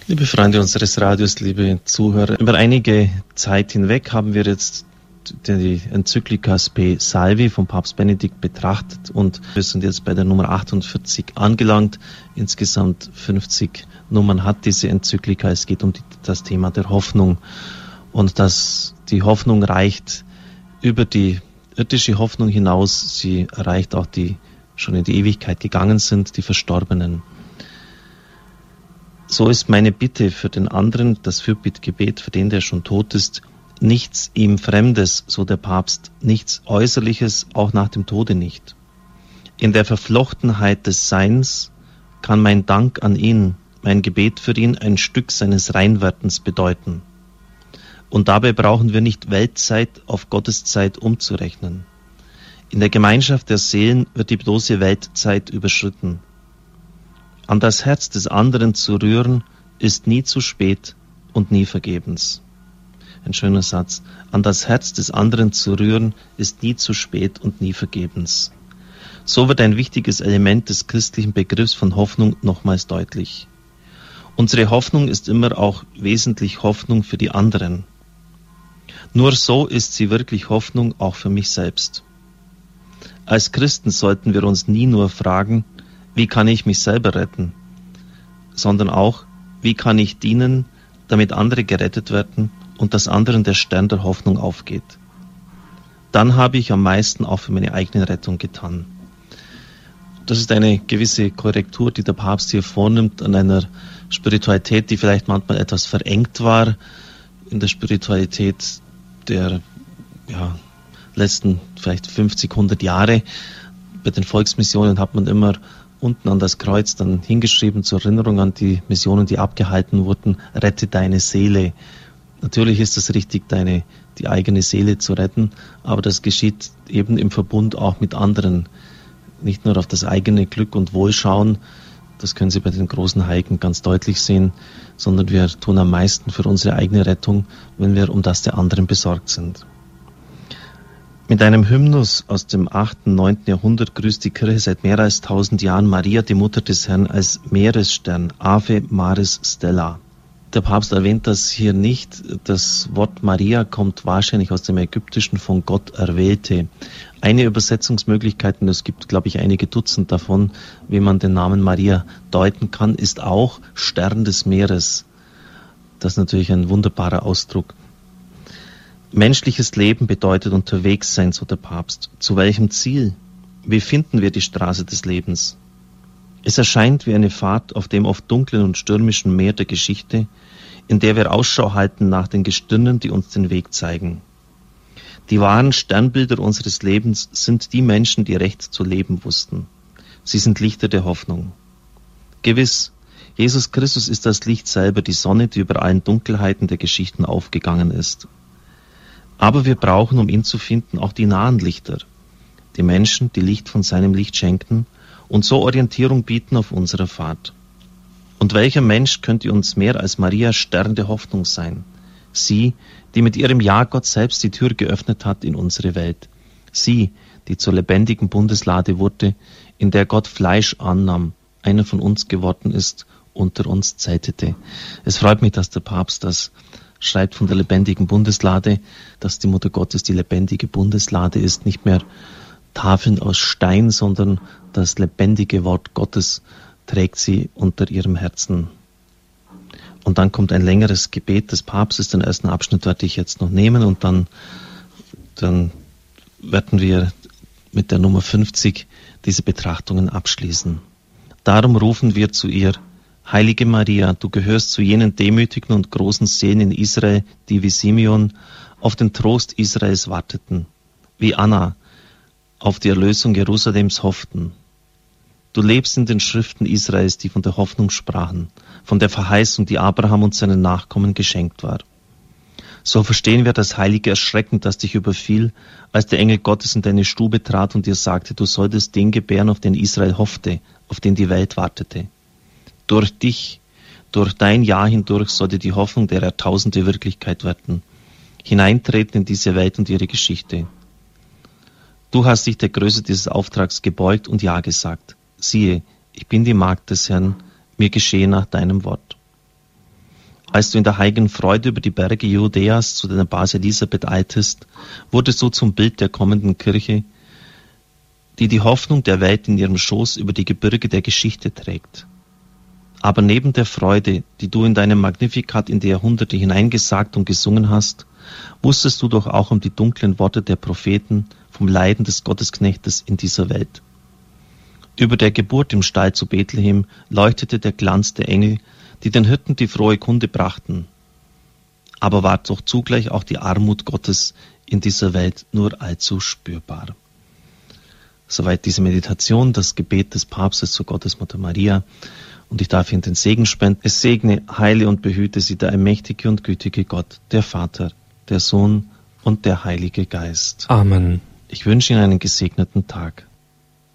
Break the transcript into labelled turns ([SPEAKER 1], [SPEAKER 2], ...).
[SPEAKER 1] Liebe Freunde unseres Radios, liebe Zuhörer, über einige Zeit hinweg haben wir jetzt die Enzyklika Spe Salvi von Papst Benedikt betrachtet und wir sind jetzt bei der Nummer 48 angelangt. Insgesamt 50 Nummern hat diese Enzyklika. Es geht um das Thema der Hoffnung und dass die Hoffnung reicht über die irdische Hoffnung hinaus. Sie erreicht auch die schon in die Ewigkeit gegangen sind, die Verstorbenen. So ist meine Bitte für den anderen, das Fürbittgebet für den, der schon tot ist, nichts ihm Fremdes, so der Papst, nichts Äußerliches, auch nach dem Tode nicht. In der Verflochtenheit des Seins kann mein Dank an ihn, mein Gebet für ihn ein Stück seines Reinwerdens bedeuten. Und dabei brauchen wir nicht Weltzeit auf Gotteszeit umzurechnen. In der Gemeinschaft der Seelen wird die bloße Weltzeit überschritten. An das Herz des anderen zu rühren, ist nie zu spät und nie vergebens. Ein schöner Satz. An das Herz des anderen zu rühren, ist nie zu spät und nie vergebens. So wird ein wichtiges Element des christlichen Begriffs von Hoffnung nochmals deutlich. Unsere Hoffnung ist immer auch wesentlich Hoffnung für die anderen. Nur so ist sie wirklich Hoffnung auch für mich selbst. Als Christen sollten wir uns nie nur fragen, wie kann ich mich selber retten, sondern auch, wie kann ich dienen, damit andere gerettet werden und dass anderen der Stern der Hoffnung aufgeht. Dann habe ich am meisten auch für meine eigene Rettung getan. Das ist eine gewisse Korrektur, die der Papst hier vornimmt an einer Spiritualität, die vielleicht manchmal etwas verengt war. In der Spiritualität der letzten vielleicht 50, 100 Jahre. Bei den Volksmissionen hat man immer unten an das Kreuz dann hingeschrieben zur Erinnerung an die Missionen, die abgehalten wurden, rette deine Seele. Natürlich ist es richtig, die eigene Seele zu retten, aber das geschieht eben im Verbund auch mit anderen. Nicht nur auf das eigene Glück und Wohlschauen, das können Sie bei den großen Heiligen ganz deutlich sehen, sondern wir tun am meisten für unsere eigene Rettung, wenn wir um das der anderen besorgt sind. Mit einem Hymnus aus dem 8., 9. Jahrhundert grüßt die Kirche seit mehr als 1000 Jahren Maria, die Mutter des Herrn, als Meeresstern, Ave Maris Stella. Der Papst erwähnt das hier nicht. Das Wort Maria kommt wahrscheinlich aus dem Ägyptischen, von Gott Erwählte. Eine Übersetzungsmöglichkeit, und es gibt, glaube ich, einige Dutzend davon, wie man den Namen Maria deuten kann, ist auch Stern des Meeres. Das ist natürlich ein wunderbarer Ausdruck. Menschliches Leben bedeutet unterwegs sein, so der Papst. Zu welchem Ziel? Wie finden wir die Straße des Lebens? Es erscheint wie eine Fahrt auf dem oft dunklen und stürmischen Meer der Geschichte, in der wir Ausschau halten nach den Gestirnen, die uns den Weg zeigen. Die wahren Sternbilder unseres Lebens sind die Menschen, die recht zu leben wussten. Sie sind Lichter der Hoffnung. Gewiss, Jesus Christus ist das Licht selber, die Sonne, die über allen Dunkelheiten der Geschichten aufgegangen ist. Aber wir brauchen, um ihn zu finden, auch die nahen Lichter, die Menschen, die Licht von seinem Licht schenken und so Orientierung bieten auf unserer Fahrt. Und welcher Mensch könnte uns mehr als Maria Stern der Hoffnung sein? Sie, die mit ihrem Ja Gott selbst die Tür geöffnet hat in unsere Welt. Sie, die zur lebendigen Bundeslade wurde, in der Gott Fleisch annahm, einer von uns geworden ist, unter uns zeltete. Es freut mich, dass der Papst das schreibt von der lebendigen Bundeslade, dass die Mutter Gottes die lebendige Bundeslade ist, nicht mehr Tafeln aus Stein, sondern das lebendige Wort Gottes trägt sie unter ihrem Herzen. Und dann kommt ein längeres Gebet des Papstes, den ersten Abschnitt werde ich jetzt noch nehmen und dann werden wir mit der Nummer 50 diese Betrachtungen abschließen. Darum rufen wir zu ihr: Heilige Maria, du gehörst zu jenen demütigen und großen Seelen in Israel, die wie Simeon auf den Trost Israels warteten, wie Anna auf die Erlösung Jerusalems hofften. Du lebst in den Schriften Israels, die von der Hoffnung sprachen, von der Verheißung, die Abraham und seinen Nachkommen geschenkt war. So verstehen wir das heilige Erschrecken, das dich überfiel, als der Engel Gottes in deine Stube trat und dir sagte, du solltest den gebären, auf den Israel hoffte, auf den die Welt wartete. Durch dich, durch dein Ja hindurch sollte die Hoffnung der Jahrtausende Wirklichkeit werden, hineintreten in diese Welt und ihre Geschichte. Du hast dich der Größe dieses Auftrags gebeugt und Ja gesagt. Siehe, ich bin die Magd des Herrn, mir geschehe nach deinem Wort. Als du in der heiligen Freude über die Berge Judäas zu deiner Base Elisabeth eiltest, wurdest du zum Bild der kommenden Kirche, die die Hoffnung der Welt in ihrem Schoß über die Gebirge der Geschichte trägt. Aber neben der Freude, die du in deinem Magnificat in die Jahrhunderte hineingesagt und gesungen hast, wusstest du doch auch um die dunklen Worte der Propheten vom Leiden des Gottesknechtes in dieser Welt. Über der Geburt im Stall zu Bethlehem leuchtete der Glanz der Engel, die den Hirten die frohe Kunde brachten. Aber war doch zugleich auch die Armut Gottes in dieser Welt nur allzu spürbar. Soweit diese Meditation, das Gebet des Papstes zur Gottesmutter Maria. Und ich darf Ihnen den Segen spenden. Es segne, heile und behüte Sie der allmächtige und gütige Gott, der Vater, der Sohn und der Heilige Geist.
[SPEAKER 2] Amen.
[SPEAKER 1] Ich wünsche Ihnen einen gesegneten Tag.